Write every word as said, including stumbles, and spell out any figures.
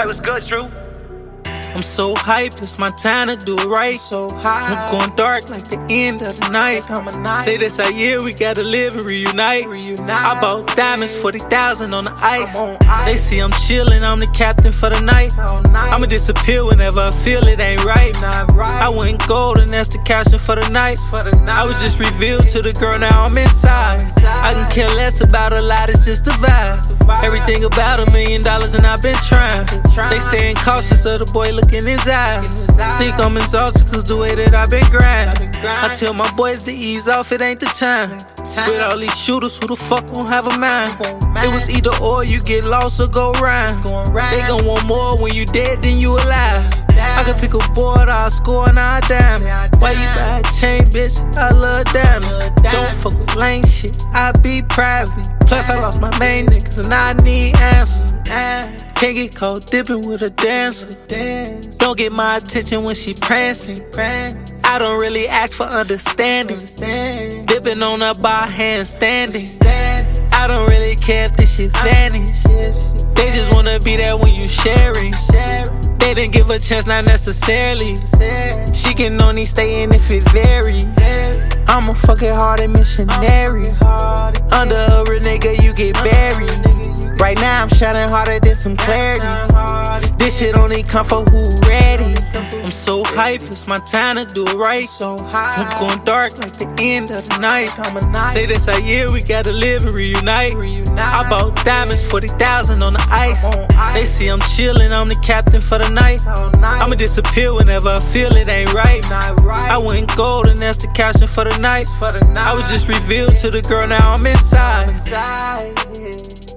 Hey, what's good, Drew? I'm so hyped, it's my time to do it right. So high, I'm going dark like the end of the night. Say this our year, we gotta live and reunite. I bought diamonds, forty thousand on the ice. They see I'm chillin', I'm the captain for the night. I'ma disappear whenever I feel it ain't right. I went gold and that's the caption for the night. I was just revealed to the girl, now I'm inside. I can care less about a lot, it's just a vibe. Everything about a million dollars and I've been trying. They staying cautious of the boy, look in his eyes. Think I'm exhausted cause the way that I've been grinding. I tell my boys to ease off, it ain't the time. With all these shooters, who the fuck won't have a mind? It was either or, you get lost or go round. They gon' want more when you dead than you alive. I can pick a board, I'll score and I'll dime. Why you buy a chain, bitch? I love diamonds. Don't fuck with lame shit, I be private. Plus I lost my main niggas and I need answers. Can't get caught dipping with a dancer. Don't get my attention when she prancing. I don't really ask for understanding. Dipping on her by handstanding. I don't really care if this shit vanish. They just wanna be there when you sharing. They didn't give a chance, not necessarily. She can only stay in if it varies. I'm a fucking hearted missionary. Under a real nigga, you get buried. Right now I'm shining harder than some clarity. This shit only come for who ready. I'm so hyped, it's my time to do it right. I'm going dark like the end of the night. Say this our year, we gotta live and reunite. I bought diamonds, forty thousand on the ice. They see I'm chillin', I'm the captain for the night. I'ma disappear whenever I feel it ain't right. I went gold and that's the caption for the night. I was just revealed to the girl, now I'm inside.